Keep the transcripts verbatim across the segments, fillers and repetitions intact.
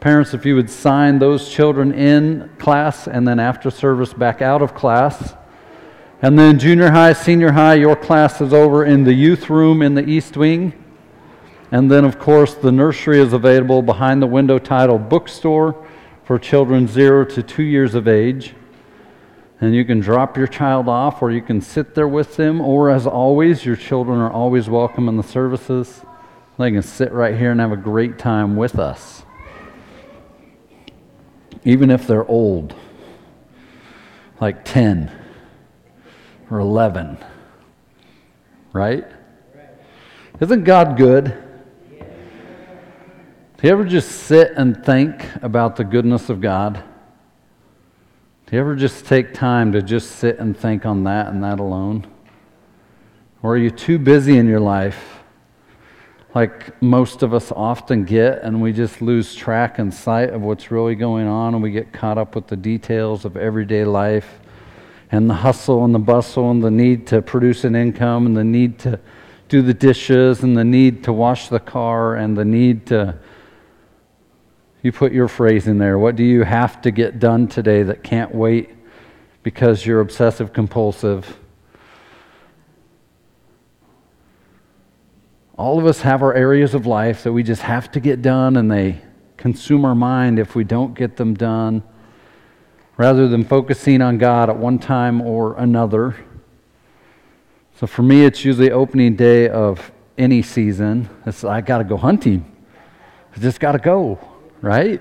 parents, if you would sign those children in class and then after service back out of class. And then junior high, senior high, your class is over in the youth room in the East Wing. And then, of course, the nursery is available behind the window titled Bookstore for children zero to two years of age. And you can drop your child off, or you can sit there with them, or as always, your children are always welcome in the services. They can sit right here and have a great time with us, even if they're old, like ten or eleven, right? Isn't God good? Do you ever just sit and think about the goodness of God? Do you ever just take time to just sit and think on that and that alone? Or are you too busy in your life, like most of us often get, and we just lose track and sight of what's really going on, and we get caught up with the details of everyday life and the hustle and the bustle and the need to produce an income and the need to do the dishes and the need to wash the car and the need to... You put your phrase in there. What do you have to get done today that can't wait because you're obsessive compulsive? All of us have our areas of life that we just have to get done, and they consume our mind if we don't get them done, rather than focusing on God at one time or another. So for me, it's usually opening day of any season. It's, I got to go hunting. I just got to go. Right?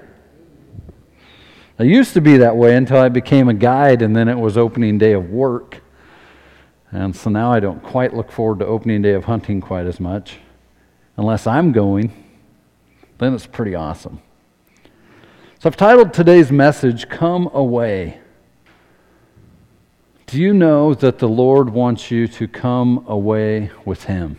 I used to be that way until I became a guide, and then it was opening day of work. And so now I don't quite look forward to opening day of hunting quite as much. Unless I'm going, then it's pretty awesome. So I've titled today's message, Come Away. Do you know that the Lord wants you to come away with Him?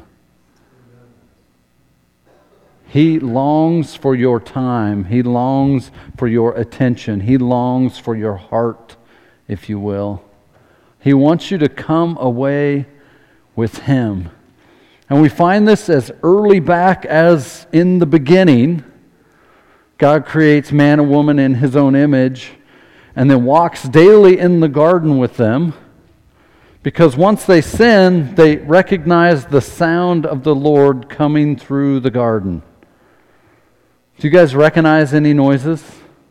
He longs for your time. He longs for your attention. He longs for your heart, if you will. He wants you to come away with Him. And we find this as early back as in the beginning. God creates man and woman in His own image and then walks daily in the garden with them, because once they sin, they recognize the sound of the Lord coming through the garden. Do you guys recognize any noises?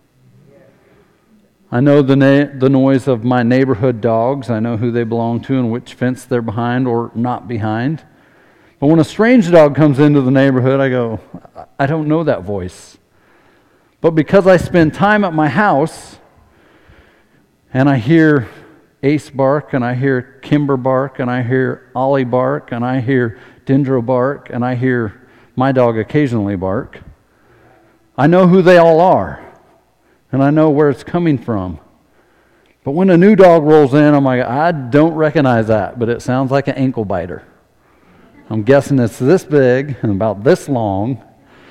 I know the na- the noise of my neighborhood dogs. I know who they belong to and which fence they're behind or not behind. But when a strange dog comes into the neighborhood, I go, I don't know that voice. But because I spend time at my house and I hear Ace bark and I hear Kimber bark and I hear Ollie bark and I hear Dendro bark and I hear my dog occasionally bark, I know who they all are, and I know where it's coming from. But when a new dog rolls in, I'm like, I don't recognize that, but it sounds like an ankle biter. I'm guessing it's this big and about this long,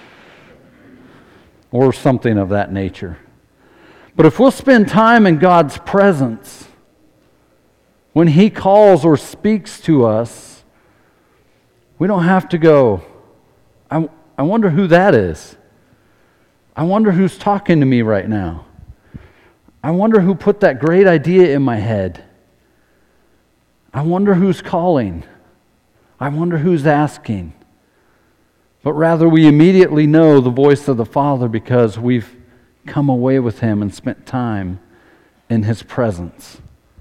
or something of that nature. But if we'll spend time in God's presence, when He calls or speaks to us, we don't have to go, I, I wonder who that is. I wonder who's talking to me right now. I wonder who put that great idea in my head. I wonder who's calling. I wonder who's asking. But rather we immediately know the voice of the Father because we've come away with Him and spent time in His presence.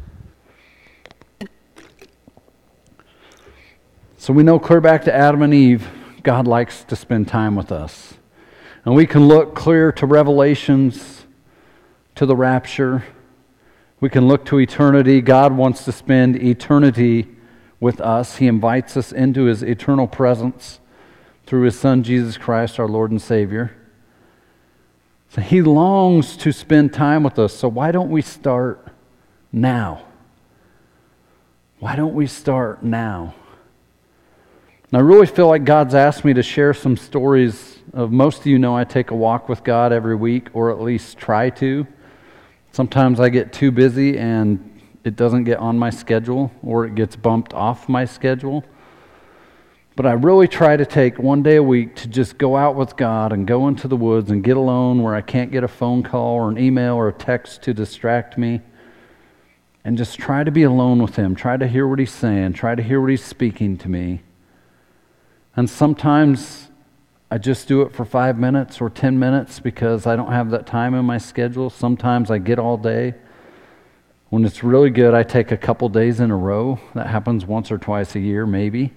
So we know clear back to Adam and Eve, God likes to spend time with us. And we can look clear to Revelations, to the rapture. We can look to eternity. God wants to spend eternity with us. He invites us into His eternal presence through His Son, Jesus Christ, our Lord and Savior. So He longs to spend time with us. So why don't we start now? Why don't we start now? And I really feel like God's asked me to share some stories of, most of you know I take a walk with God every week, or at least try to. Sometimes I get too busy and it doesn't get on my schedule, or it gets bumped off my schedule. But I really try to take one day a week to just go out with God and go into the woods and get alone where I can't get a phone call or an email or a text to distract me. And just try to be alone with Him. Try to hear what He's saying. Try to hear what He's speaking to me. And sometimes I just do it for five minutes or ten minutes because I don't have that time in my schedule. Sometimes I get all day. When it's really good, I take a couple days in a row. That happens once or twice a year, maybe.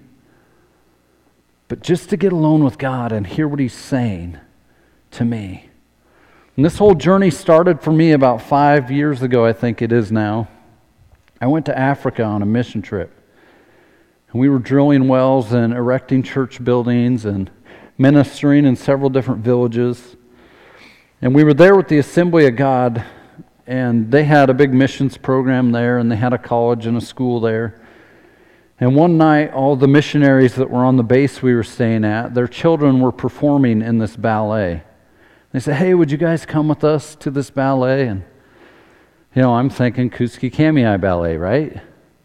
But just to get alone with God and hear what He's saying to me. And this whole journey started for me about five years ago, I think it is now. I went to Africa on a mission trip. And we were drilling wells and erecting church buildings and ministering in several different villages. And we were there with the Assembly of God, and they had a big missions program there, and they had a college and a school there. And one night, all the missionaries that were on the base we were staying at, their children were performing in this ballet. They said, "Hey, would you guys come with us to this ballet?" And, you know, I'm thinking Kuski Kamei Ballet, right?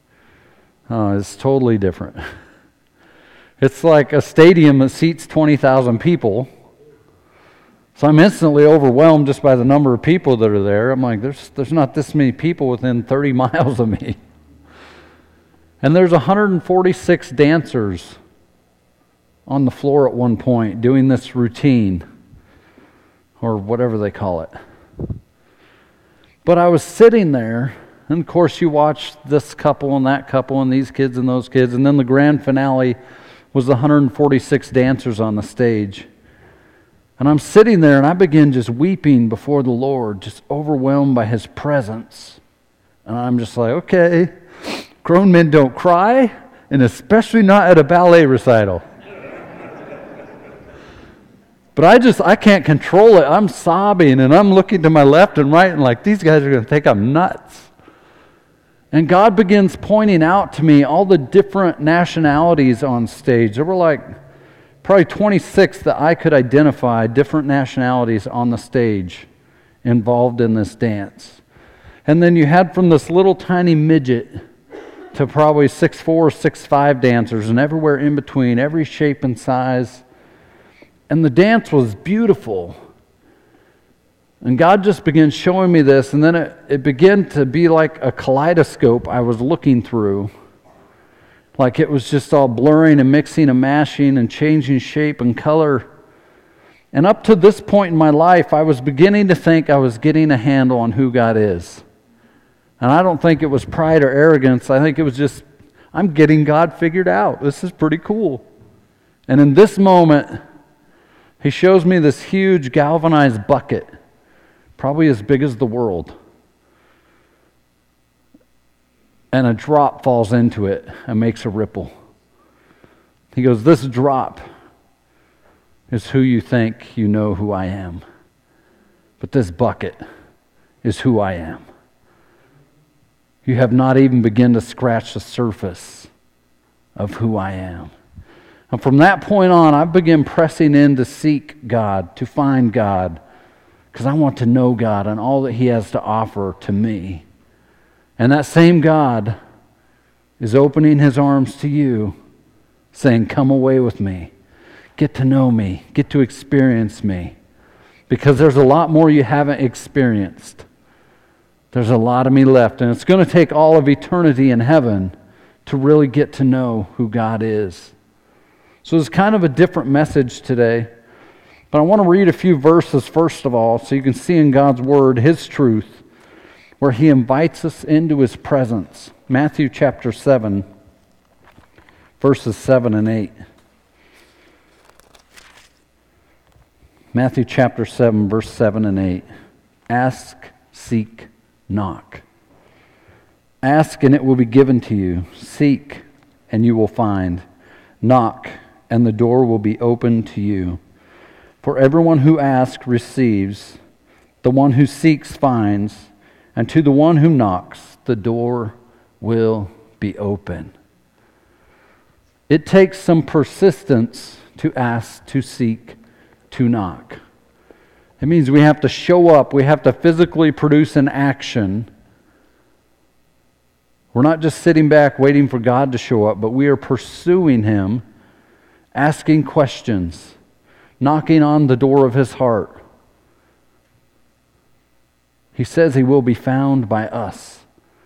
Oh, it's totally different. It's like a stadium that seats twenty thousand people. So I'm instantly overwhelmed just by the number of people that are there. I'm like, there's there's not this many people within thirty miles of me. And there's one hundred forty-six dancers on the floor at one point doing this routine, or whatever they call it. But I was sitting there, and of course you watch this couple and that couple and these kids and those kids, and then the grand finale was the one hundred forty-six dancers on the stage. And I'm sitting there and I begin just weeping before the Lord, just overwhelmed by His presence. And I'm just like, okay, grown men don't cry, and especially not at a ballet recital. But I just, I can't control it. I'm sobbing, and I'm looking to my left and right, and like, these guys are going to think I'm nuts. And God begins pointing out to me all the different nationalities on stage. There were like probably twenty-six that I could identify, different nationalities on the stage involved in this dance. And then you had from this little tiny midget to probably six foot four, six foot five dancers, and everywhere in between, every shape and size. And the dance was beautiful. And God just began showing me this, and then it, it began to be like a kaleidoscope I was looking through. Like it was just all blurring and mixing and mashing and changing shape and color. And up to this point in my life, I was beginning to think I was getting a handle on who God is. And I don't think it was pride or arrogance. I think it was just, I'm getting God figured out. This is pretty cool. And in this moment, He shows me this huge galvanized bucket, probably as big as the world. And a drop falls into it and makes a ripple. He goes, this drop is who you think you know who I am. But this bucket is who I am. You have not even begun to scratch the surface of who I am. And from that point on, I began pressing in to seek God, to find God, because I want to know God and all that He has to offer to me. And that same God is opening His arms to you, saying, come away with me. Get to know me. Get to experience me. Because there's a lot more you haven't experienced. There's a lot of me left. And it's going to take all of eternity in heaven to really get to know who God is. So it's kind of a different message today. But I want to read a few verses first of all so you can see in God's Word His truth, where He invites us into His presence. Matthew chapter seven, verses seven and eight. Matthew chapter seven, verse seven and eight. Ask, seek, knock. Ask and it will be given to you. Seek and you will find. Knock and the door will be opened to you. For everyone who asks receives, the one who seeks finds, and to the one who knocks the door will be open. It takes some persistence to ask, to seek, to knock. It means we have to show up. We have to physically produce an action. We're not just sitting back waiting for God to show up, but we are pursuing Him asking questions, knocking on the door of his heart. He says he will be found by us.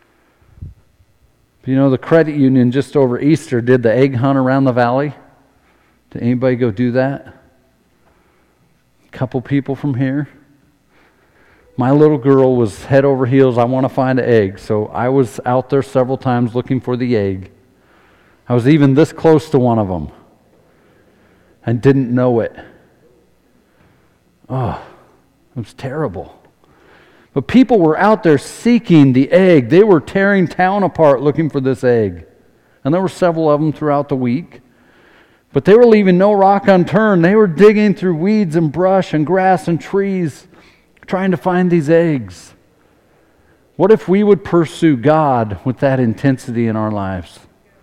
You know, the credit union just over Easter did the egg hunt around the valley. Did anybody go do that? A couple people from here. My little girl was head over heels, I want to find an egg. So I was out there several times looking for the egg. I was even this close to one of them and didn't know it. Oh, it was terrible. But people were out there seeking the egg. They were tearing town apart looking for this egg. And there were several of them throughout the week. But they were leaving no rock unturned. They were digging through weeds and brush and grass and trees, trying to find these eggs. What if we would pursue God with that intensity in our lives?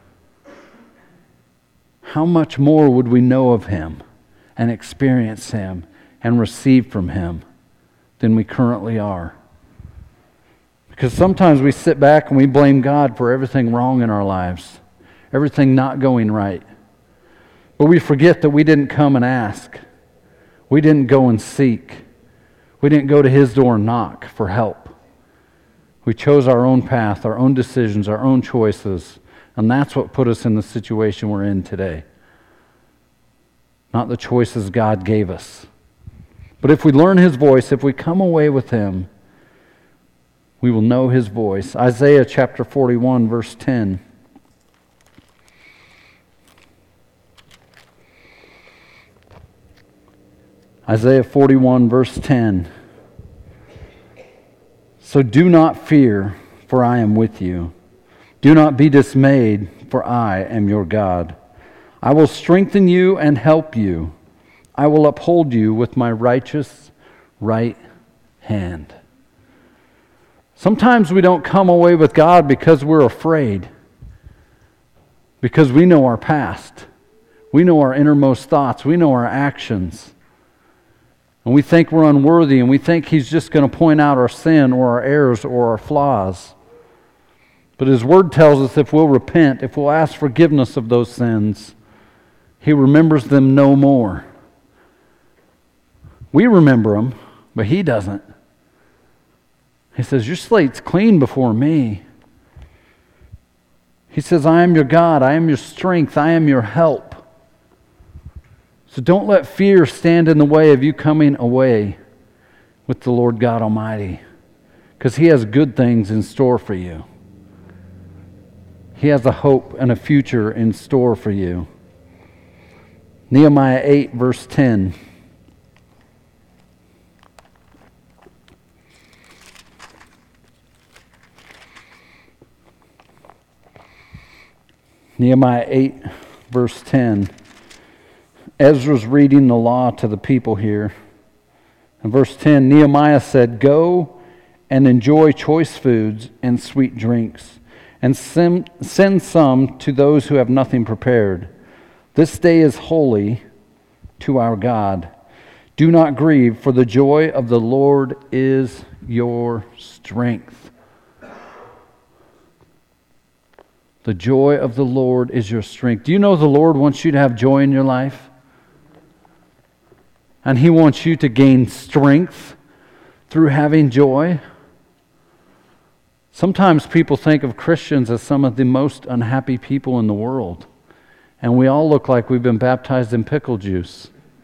How much more would we know of Him and experience Him and receive from Him than we currently are? Because sometimes we sit back and we blame God for everything wrong in our lives, everything not going right. But we forget that we didn't come and ask. We didn't go and seek. We didn't go to His door and knock for help. We chose our own path, our own decisions, our own choices, and that's what put us in the situation we're in today. Not the choices God gave us. But if we learn His voice, if we come away with Him, we will know His voice. Isaiah chapter forty-one, verse ten. Isaiah forty-one, verse ten. So do not fear, for I am with you. Do not be dismayed, for I am your God. I will strengthen you and help you. I will uphold you with my righteous right hand. Sometimes we don't come away with God because we're afraid. Because we know our past. We know our innermost thoughts. We know our actions. And we think we're unworthy, and we think He's just going to point out our sin or our errors or our flaws. But His Word tells us if we'll repent, if we'll ask forgiveness of those sins, He remembers them no more. We remember them, but He doesn't. He says, your slate's clean before me. He says, I am your God, I am your strength, I am your help. So don't let fear stand in the way of you coming away with the Lord God Almighty, because He has good things in store for you. He has a hope and a future in store for you. Nehemiah eight, verse ten. Nehemiah eight, verse ten. Ezra's reading the law to the people here. In verse ten, Nehemiah said, go and enjoy choice foods and sweet drinks, and send some to those who have nothing prepared. This day is holy to our God. Do not grieve, for the joy of the Lord is your strength. The joy of the Lord is your strength. Do you know the Lord wants you to have joy in your life? And He wants you to gain strength through having joy. Sometimes people think of Christians as some of the most unhappy people in the world. And we all look like we've been baptized in pickle juice.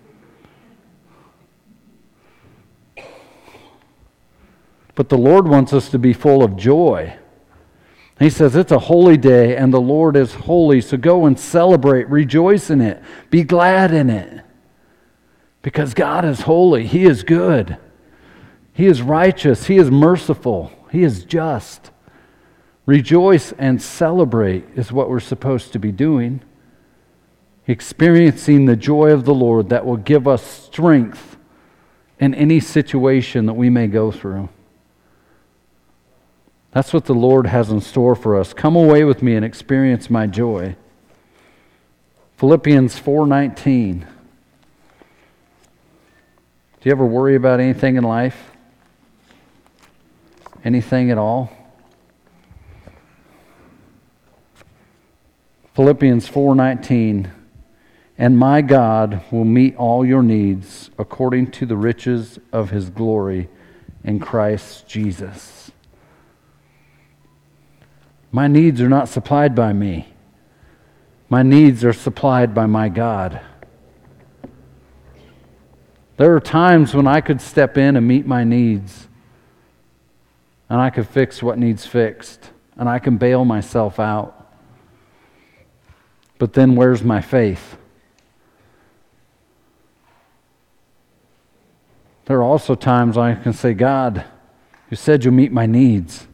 But the Lord wants us to be full of joy. He says it's a holy day and the Lord is holy, so go and celebrate, rejoice in it, be glad in it. Because God is holy, He is good, He is righteous, He is merciful, He is just. Rejoice and celebrate is what we're supposed to be doing. Experiencing the joy of the Lord that will give us strength in any situation that we may go through. That's what the Lord has in store for us. Come away with me and experience my joy. Philippians four nineteen. Do you ever worry about anything in life? Anything at all? Philippians four nineteen. And my God will meet all your needs according to the riches of his glory in Christ Jesus. My needs are not supplied by me. My needs are supplied by my God. There are times when I could step in and meet my needs, and I could fix what needs fixed, and I can bail myself out. But then where's my faith? There are also times I can say, God, you said you'll meet my needs.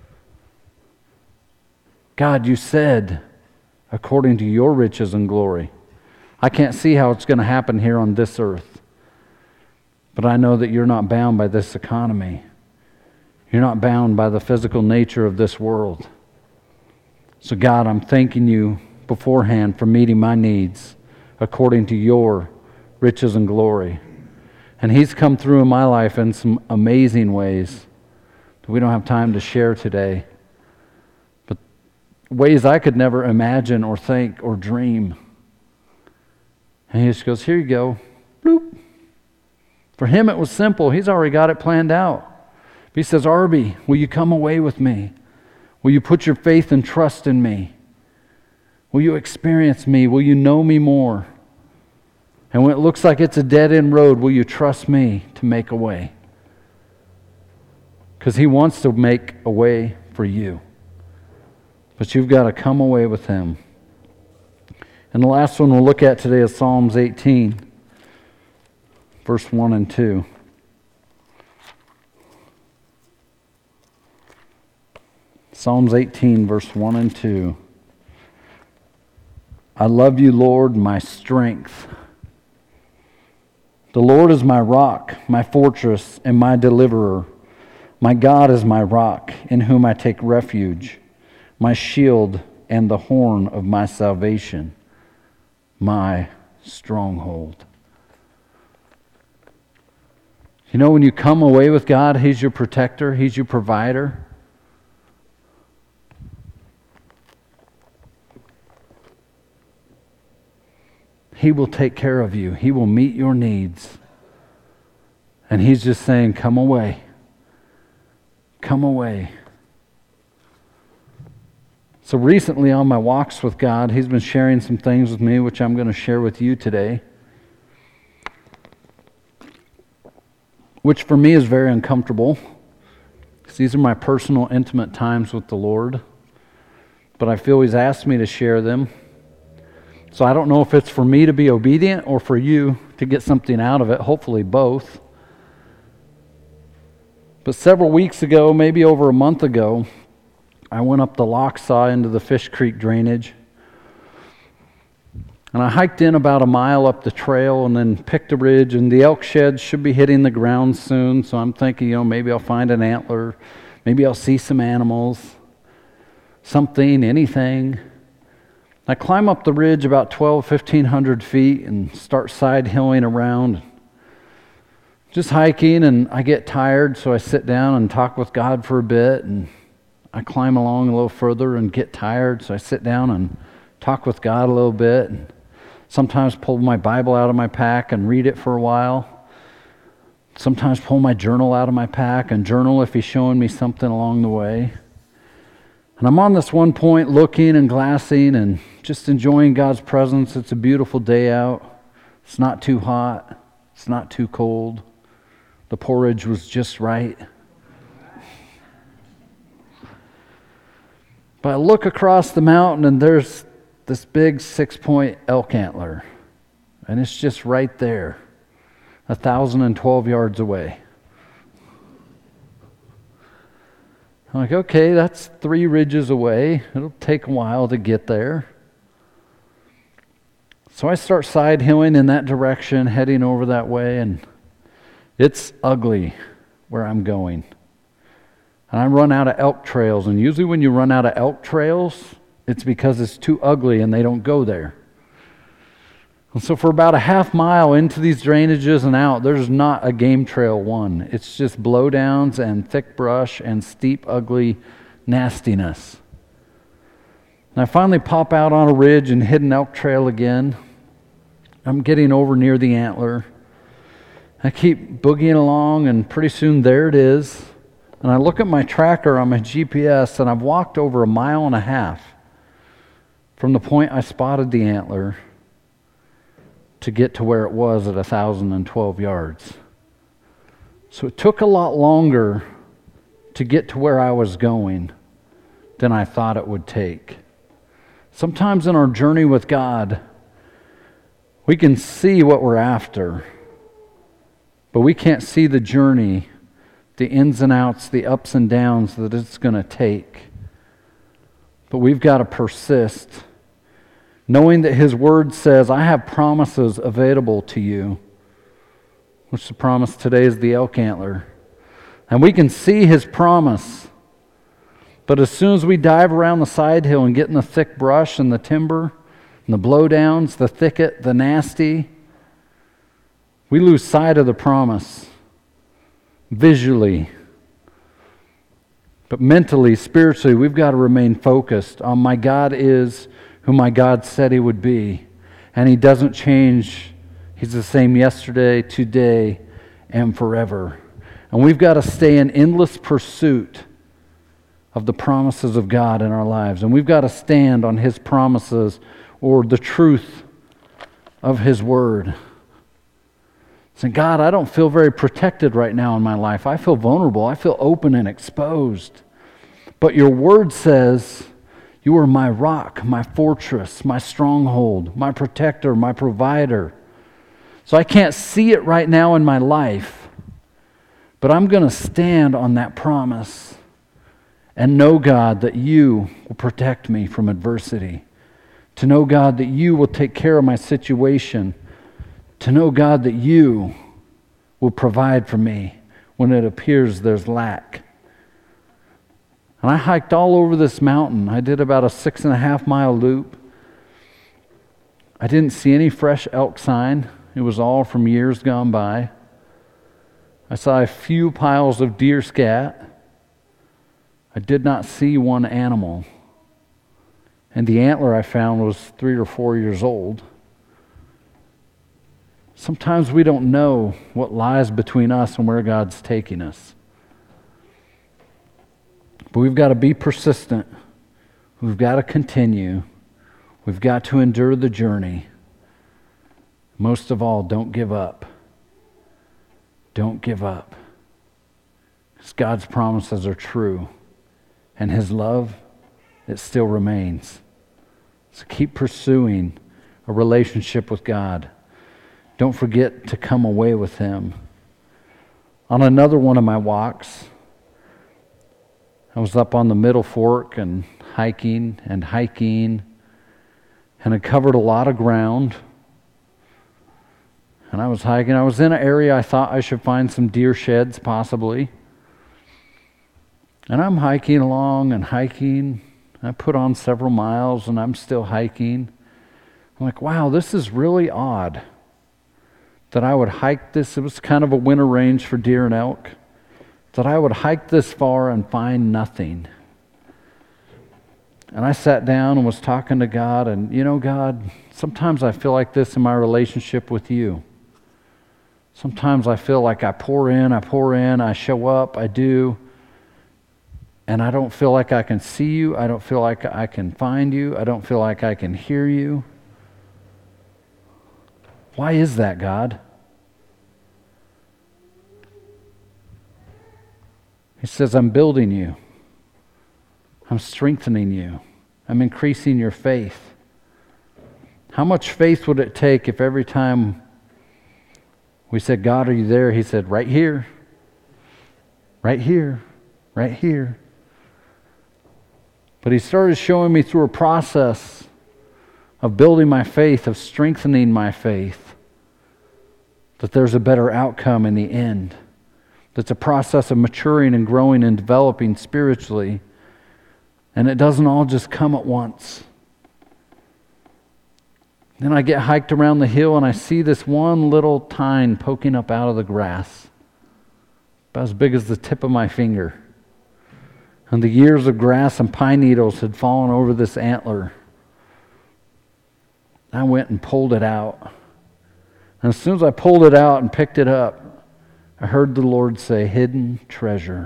God, you said, according to your riches and glory. I can't see how it's going to happen here on this earth. But I know that you're not bound by this economy. You're not bound by the physical nature of this world. So God, I'm thanking you beforehand for meeting my needs according to your riches and glory. And he's come through in my life in some amazing ways that we don't have time to share today. But ways I could never imagine or think or dream. And he just goes, here you go. Bloop. For him it was simple. He's already got it planned out. He says, Arby, will you come away with me? Will you put your faith and trust in me? Will you experience me? Will you know me more? And when it looks like it's a dead-end road, will you trust me to make a way? Because he wants to make a way for you. But you've got to come away with him. And the last one we'll look at today is Psalms eighteen, verse one and two. Psalms eighteen, verse one and two. I love you, Lord, my strength. The Lord is my rock, my fortress, and my deliverer. My God is my rock, in whom I take refuge, my shield and the horn of my salvation, my stronghold. You know, when you come away with God, he's your protector, he's your provider. He will take care of you. He will meet your needs. And he's just saying, come away. Come away. So recently on my walks with God, he's been sharing some things with me, which I'm going to share with you today. Which for me is very uncomfortable. Because these are my personal, intimate times with the Lord. But I feel he's asked me to share them. So I don't know if it's for me to be obedient or for you to get something out of it. Hopefully both. But several weeks ago, maybe over a month ago, I went up the Locksaw into the Fish Creek drainage. And I hiked in about a mile up the trail and then picked a ridge. And the elk sheds should be hitting the ground soon. So I'm thinking, you know, maybe I'll find an antler. Maybe I'll see some animals. Something, anything. I climb up the ridge about twelve, fifteen hundred feet and start side hilling around. Just hiking, and I get tired, so I sit down and talk with God for a bit. And I climb along a little further and get tired, so I sit down and talk with God a little bit. And sometimes pull my Bible out of my pack and read it for a while. Sometimes pull my journal out of my pack and journal if he's showing me something along the way. And I'm on this one point looking and glassing and just enjoying God's presence. It's a beautiful day out. It's not too hot. It's not too cold. The porridge was just right. But I look across the mountain and there's this big six-point elk antler. And it's just right there, one thousand twelve yards away. I'm like, okay, that's three ridges away. It'll take a while to get there. So I start side hilling in that direction, heading over that way, and it's ugly where I'm going. And I run out of elk trails, and usually when you run out of elk trails, it's because it's too ugly and they don't go there. And so for about a half mile into these drainages and out, there's not a game trail one. It's just blowdowns and thick brush and steep, ugly nastiness. And I finally pop out on a ridge and hit an elk trail again. I'm getting over near the antler. I keep boogieing along, and pretty soon there it is. And I look at my tracker on my G P S, and I've walked over a mile and a half from the point I spotted the antler to get to where it was at one thousand twelve yards. So it took a lot longer to get to where I was going than I thought it would take. Sometimes in our journey with God, we can see what we're after, but we can't see the journey, the ins and outs, the ups and downs that it's going to take. But we've got to persist, knowing that His Word says, I have promises available to you, which the promise today is the elk antler. And we can see His promise, but as soon as we dive around the side hill and get in the thick brush and the timber and the blowdowns, the thicket, the nasty, we lose sight of the promise visually. But mentally, spiritually, we've got to remain focused on my God is who my God said He would be. And He doesn't change. He's the same yesterday, today, and forever. And we've got to stay in endless pursuit of the promises of God in our lives. And we've got to stand on His promises or the truth of His Word. Saying, God, I don't feel very protected right now in my life. I feel vulnerable. I feel open and exposed. But your Word says, you are my rock, my fortress, my stronghold, my protector, my provider. So I can't see it right now in my life, but I'm going to stand on that promise and know, God, that you will protect me from adversity. To know, God, that you will take care of my situation. To know, God, that you will provide for me when it appears there's lack. And I hiked all over this mountain. I did about a six and a half mile loop. I didn't see any fresh elk sign. It was all from years gone by. I saw a few piles of deer scat. I did not see one animal. And the antler I found was three or four years old. Sometimes we don't know what lies between us and where God's taking us. But we've got to be persistent. We've got to continue. We've got to endure the journey. Most of all, don't give up. Don't give up. Because God's promises are true. And His love, it still remains. So keep pursuing a relationship with God. Don't forget to come away with Him. On another one of my walks, I was up on the Middle Fork and hiking and hiking, and I covered a lot of ground. And I was hiking. I was in an area I thought I should find some deer sheds, possibly. And I'm hiking along and hiking. I put on several miles, and I'm still hiking. I'm like, wow, this is really odd that I would hike this. It was kind of a winter range for deer and elk. That I would hike this far and find nothing. And I sat down and was talking to God, and you know, God, sometimes I feel like this in my relationship with you. Sometimes I feel like I pour in, I pour in, I show up, I do, and I don't feel like I can see you, I don't feel like I can find you, I don't feel like I can hear you. Why is that, God? He says, I'm building you. I'm strengthening you. I'm increasing your faith. How much faith would it take if every time we said, God, are you there? He said, right here. Right here. Right here. But He started showing me through a process of building my faith, of strengthening my faith, that there's a better outcome in the end. That's a process of maturing and growing and developing spiritually. And it doesn't all just come at once. Then I get hiked around the hill and I see this one little tine poking up out of the grass, about as big as the tip of my finger. And the years of grass and pine needles had fallen over this antler. I went and pulled it out. And as soon as I pulled it out and picked it up, I heard the Lord say, hidden treasure.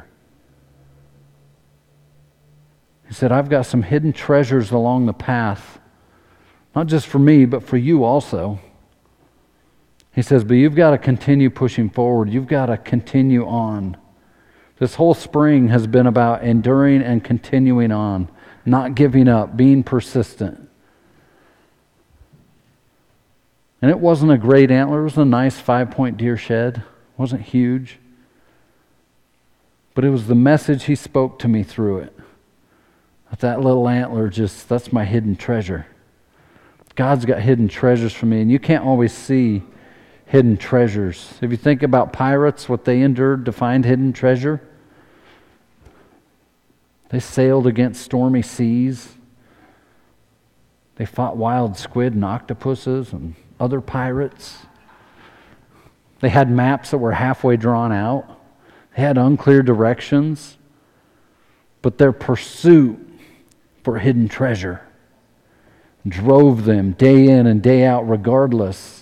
He said, I've got some hidden treasures along the path, not just for me, but for you also. He says, but you've got to continue pushing forward. You've got to continue on. This whole spring has been about enduring and continuing on, not giving up, being persistent. And it wasn't a great antler. It was a nice five-point deer shed. It wasn't huge. But it was the message he spoke to me through it. That little antler, just, that's my hidden treasure. God's got hidden treasures for me, and you can't always see hidden treasures. If you think about pirates, what they endured to find hidden treasure, they sailed against stormy seas. They fought wild squid and octopuses and other pirates. They had maps that were halfway drawn out. They had unclear directions. But their pursuit for hidden treasure drove them day in and day out, regardless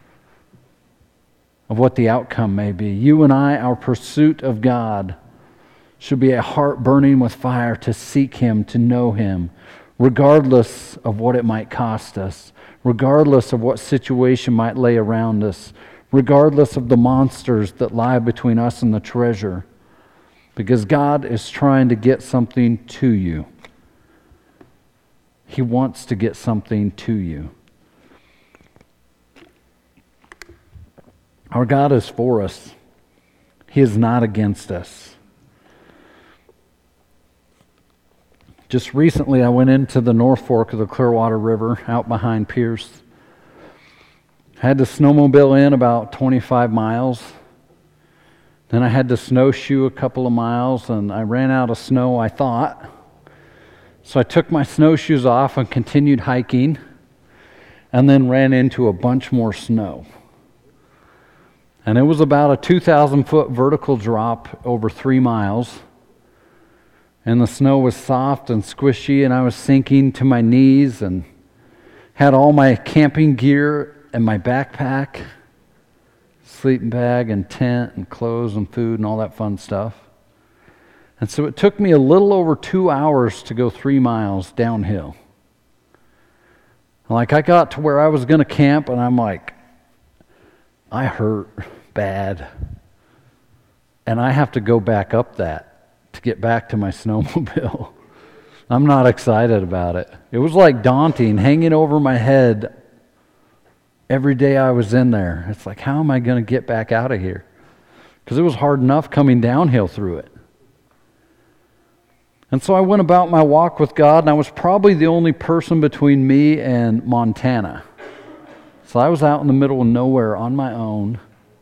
of what the outcome may be. You and I, our pursuit of God should be a heart burning with fire to seek Him, to know Him, regardless of what it might cost us, regardless of what situation might lay around us, regardless of the monsters that lie between us and the treasure, because God is trying to get something to you. He wants to get something to you. Our God is for us. He is not against us. Just recently, I went into the North Fork of the Clearwater River out behind Pierce. I had to snowmobile in about twenty-five miles. Then I had to snowshoe a couple of miles, and I ran out of snow, I thought. So I took my snowshoes off and continued hiking, and then ran into a bunch more snow. And it was about a two thousand foot vertical drop over three miles. And the snow was soft and squishy, and I was sinking to my knees, and had all my camping gear and my backpack, sleeping bag and tent and clothes and food and all that fun stuff. And so it took me a little over two hours to go three miles downhill. Like, I got to where I was going to camp, and I'm like, I hurt bad. And I have to go back up that to get back to my snowmobile. I'm not excited about it. It was like daunting, hanging over my head every day I was in there. It's like, how am I going to get back out of here? Because it was hard enough coming downhill through it. And so I went about my walk with God, and I was probably the only person between me and Montana. So I was out in the middle of nowhere on my own,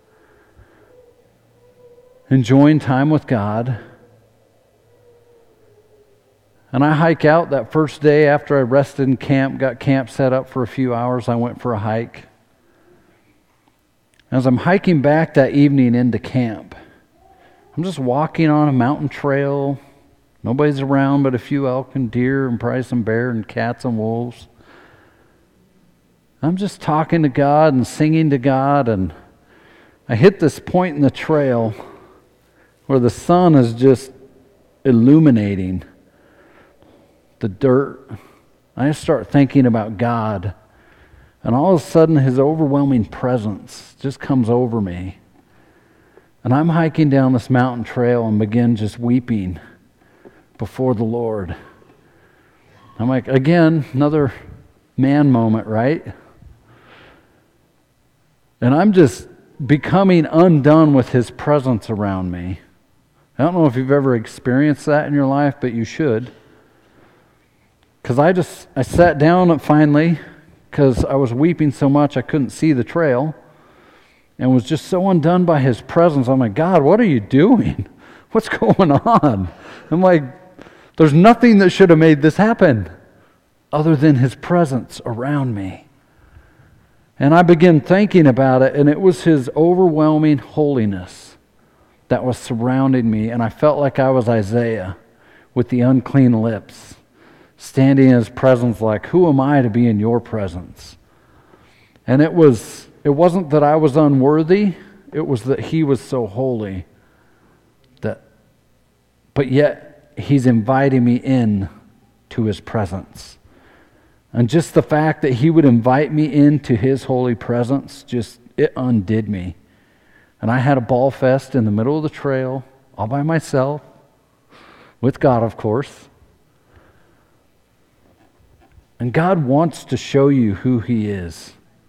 enjoying time with God. And I hike out that first day after I rested in camp, got camp set up for a few hours. I went for a hike. As I'm hiking back that evening into camp, I'm just walking on a mountain trail. Nobody's around but a few elk and deer and probably some bear and cats and wolves. I'm just talking to God and singing to God, and I hit this point in the trail where the sun is just illuminating the dirt. I just start thinking about God, and all of a sudden His overwhelming presence just comes over me. And I'm hiking down this mountain trail and begin just weeping before the Lord. I'm like, again, another man moment, right? And I'm just becoming undone with His presence around me. I don't know if you've ever experienced that in your life, but you should. Because I just, I sat down finally, because I was weeping so much I couldn't see the trail, and was just so undone by His presence. I'm like, God, what are you doing? What's going on? I'm like, there's nothing that should have made this happen other than His presence around me. And I began thinking about it, and it was His overwhelming holiness that was surrounding me, and I felt like I was Isaiah with the unclean lips, standing in His presence like, who am I to be in your presence? And it was It wasn't that I was unworthy, it was that he was so holy. That, but yet, he's inviting me in to his presence. And just the fact that he would invite me into his holy presence, just, it undid me. And I had a ball fest in the middle of the trail, all by myself, with God, of course. And God wants to show you who he is.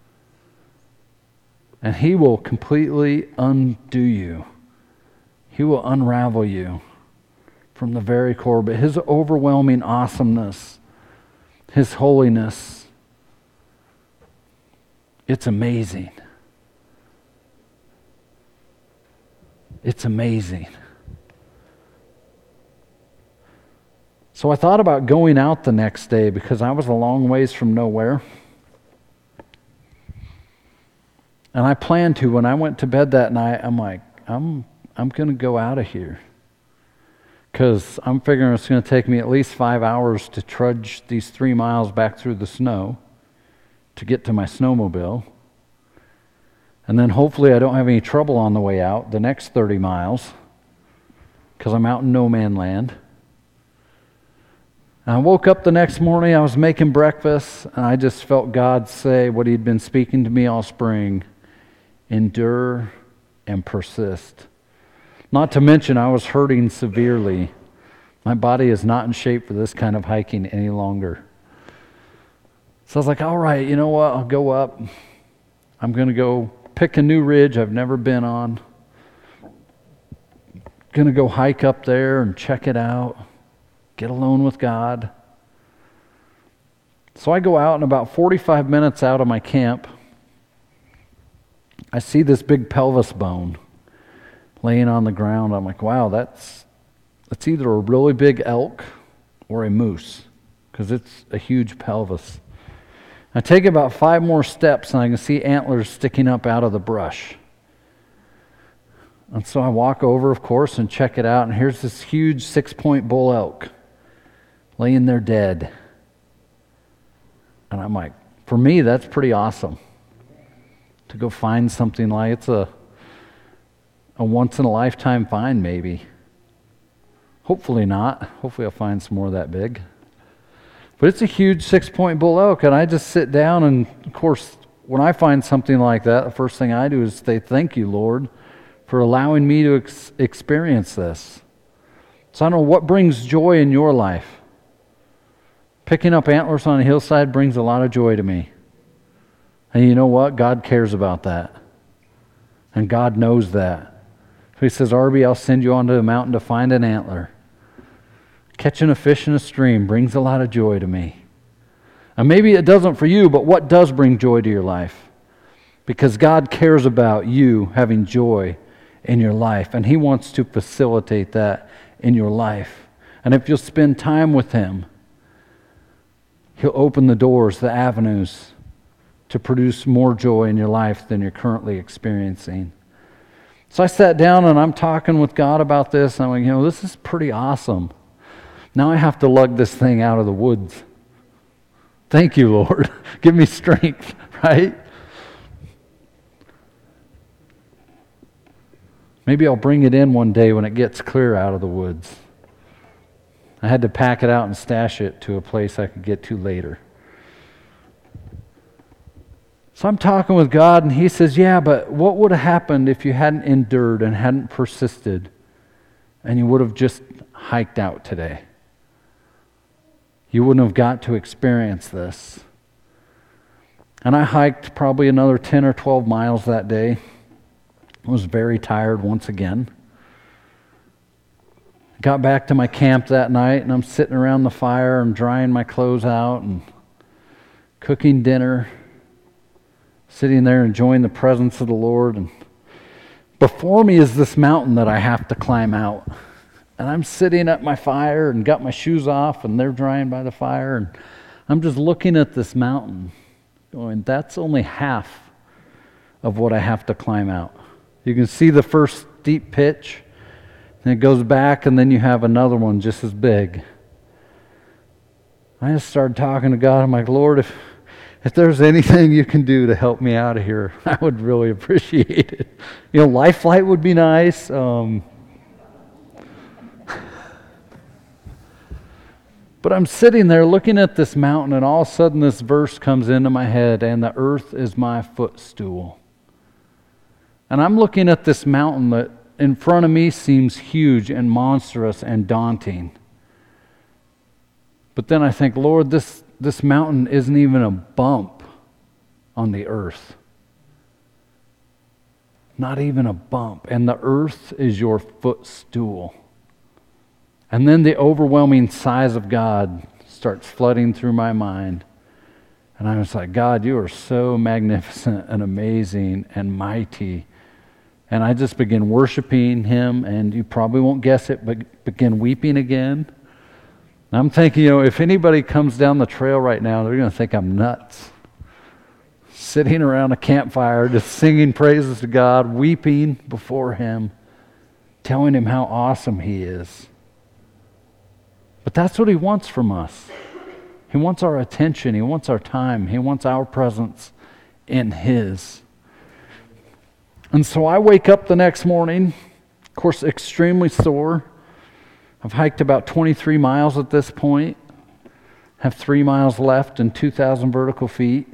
And he will completely undo you. He will unravel you from the very core. But his overwhelming awesomeness, his holiness, it's amazing. It's amazing. So I thought about going out the next day because I was a long ways from nowhere. And I planned to. When I went to bed that night, I'm like, I'm I'm going to go out of here. Because I'm figuring it's going to take me at least five hours to trudge these three miles back through the snow to get to my snowmobile. And then hopefully I don't have any trouble on the way out, the next thirty miles, because I'm out in no man land. And I woke up the next morning, I was making breakfast, and I just felt God say what he'd been speaking to me all spring: endure and persist. Not to mention I was hurting severely. My body is not in shape for this kind of hiking any longer. So I was like, all right, you know what, I'll go up. I'm going to go pick a new ridge I've never been on. Going to go hike up there and check it out. Get alone with God. So I go out, and about forty-five minutes out of my camp, I see this big pelvis bone laying on the ground. I'm like, wow, that's that's either a really big elk or a moose, because it's a huge pelvis. I take about five more steps, and I can see antlers sticking up out of the brush. And so I walk over, of course, and check it out, and here's this huge six-point bull elk laying there dead. And I'm like, for me, that's pretty awesome. To go find something like, it's a, a once-in-a-lifetime find, maybe. Hopefully not. Hopefully I'll find some more that big. But it's a huge six-point bull elk, and I just sit down, and of course, when I find something like that, the first thing I do is say, thank you, Lord, for allowing me to ex- experience this. So I don't know what brings joy in your life. Picking up antlers on a hillside brings a lot of joy to me. And you know what? God cares about that. And God knows that. So he says, Arby, I'll send you onto the mountain to find an antler. Catching a fish in a stream brings a lot of joy to me. And maybe it doesn't for you, but what does bring joy to your life? Because God cares about you having joy in your life, and he wants to facilitate that in your life. And if you'll spend time with him, he'll open the doors, the avenues to produce more joy in your life than you're currently experiencing. So I sat down and I'm talking with God about this, and I'm like, you know, this is pretty awesome. Now I have to lug this thing out of the woods. Thank you, Lord. Give me strength, right? Maybe I'll bring it in one day when it gets clear out of the woods. I had to pack it out and stash it to a place I could get to later. So I'm talking with God, and he says, yeah, but what would have happened if you hadn't endured and hadn't persisted, and you would have just hiked out today? You wouldn't have got to experience this. And I hiked probably another ten or twelve miles that day. I was very tired once again. Got back to my camp that night, and I'm sitting around the fire and drying my clothes out and cooking dinner, sitting there enjoying the presence of the Lord. And before me is this mountain that I have to climb out. And I'm sitting at my fire and got my shoes off, and they're drying by the fire, and I'm just looking at this mountain going, that's only half of what I have to climb out. You can see the first steep pitch, and it goes back, and then you have another one just as big. I just started talking to God. I'm like, Lord, if if there's anything you can do to help me out of here, I would really appreciate it. You know, life flight would be nice. Um, but I'm sitting there looking at this mountain, and all of a sudden this verse comes into my head, and the earth is my footstool. And I'm looking at this mountain that in front of me seems huge and monstrous and daunting. But then I think, Lord, this, this mountain isn't even a bump on the earth. Not even a bump. And the earth is your footstool. And then the overwhelming size of God starts flooding through my mind. And I was like, God, you are so magnificent and amazing and mighty. And I just begin worshiping Him, and you probably won't guess it, but begin weeping again. And I'm thinking, you know, if anybody comes down the trail right now, they're going to think I'm nuts. Sitting around a campfire, just singing praises to God, weeping before Him, telling Him how awesome He is. But that's what He wants from us. He wants our attention. He wants our time. He wants our presence in His. And so I wake up the next morning, of course, extremely sore. I've hiked about twenty-three miles at this point, have three miles left and two thousand vertical feet.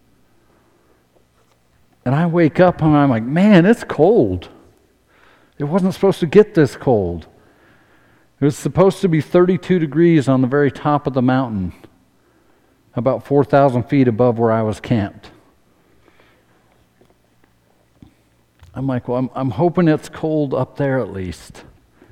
And I wake up and I'm like, man, it's cold. It wasn't supposed to get this cold. It was supposed to be thirty-two degrees on the very top of the mountain, about four thousand feet above where I was camped. I'm like, well, I'm, I'm hoping it's cold up there at least.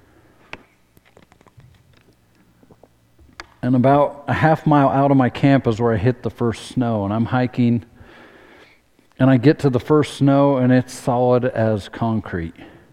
And about a half mile out of my camp is where I hit the first snow. And I'm hiking, and I get to the first snow, and it's solid as concrete.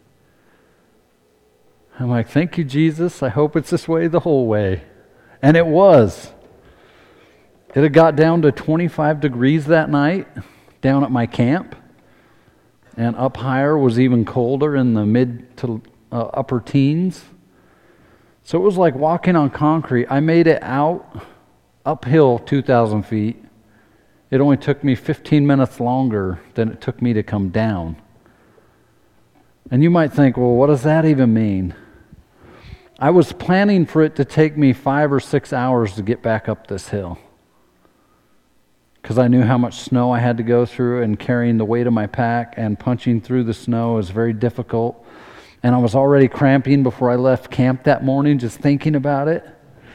I'm like, thank you, Jesus. I hope it's this way the whole way. And it was. It had got down to twenty-five degrees that night down at my camp. And up higher was even colder, in the mid to uh, upper teens. So it was like walking on concrete. I made it out uphill two thousand feet. It only took me fifteen minutes longer than it took me to come down. And you might think, well, what does that even mean? I was planning for it to take me five or six hours to get back up this hill, because I knew how much snow I had to go through, and carrying the weight of my pack and punching through the snow is very difficult. And I was already cramping before I left camp that morning just thinking about it.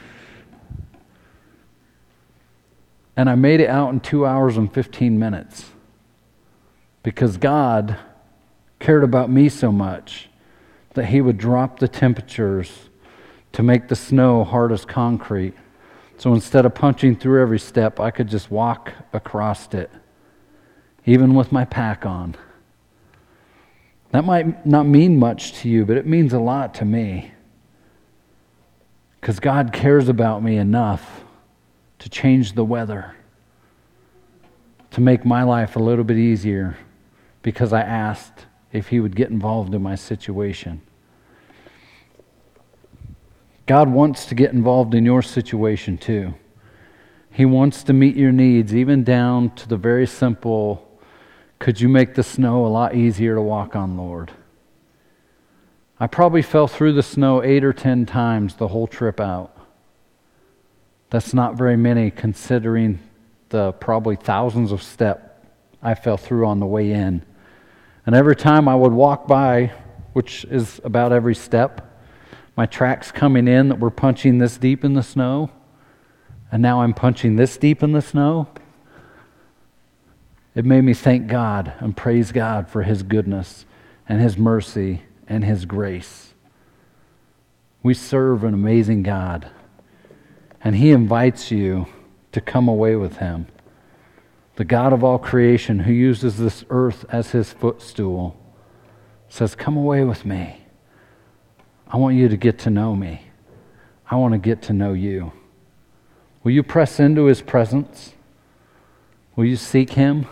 And I made it out in two hours and fifteen minutes because God cared about me so much that He would drop the temperatures to make the snow hard as concrete. So instead of punching through every step, I could just walk across it, even with my pack on. That might not mean much to you, but it means a lot to me, because God cares about me enough to change the weather, to make my life a little bit easier, because I asked if He would get involved in my situation. God wants to get involved in your situation too. He wants to meet your needs, even down to the very simple, could you make the snow a lot easier to walk on, Lord? I probably fell through the snow eight or ten times the whole trip out. That's not very many considering the probably thousands of steps I fell through on the way in. And every time I would walk by, which is about every step, my tracks coming in that were punching this deep in the snow, and now I'm punching this deep in the snow. It made me thank God and praise God for His goodness and His mercy and His grace. We serve an amazing God, and He invites you to come away with Him. The God of all creation, who uses this earth as His footstool, says, come away with me. I want you to get to know me. I want to get to know you. Will you press into His presence? Will you seek Him?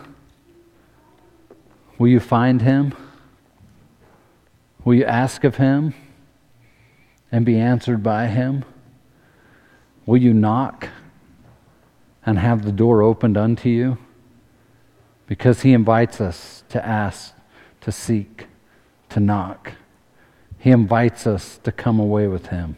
Will you find Him? Will you ask of Him and be answered by Him? Will you knock and have the door opened unto you? because he invites us to ask, to seek, to knock. He invites us to come away with him.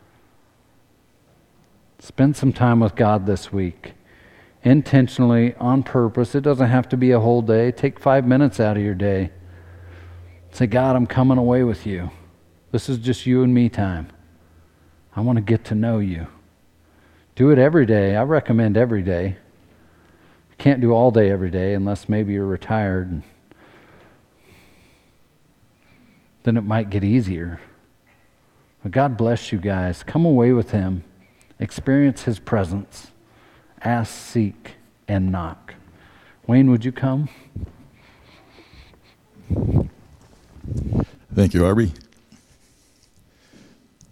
Spend some time with God this week, intentionally, on purpose. It doesn't have to be a whole day. Take five minutes out of your day. Say, God, I'm coming away with you. This is just you and me time. I want to get to know you. Do it every day. I recommend every day. You can't do all day every day unless maybe you're retired. Then it might get easier. But God bless you guys. Come away with him. Experience his presence. Ask, seek, and knock. Wayne, would you come? Thank you, Arby.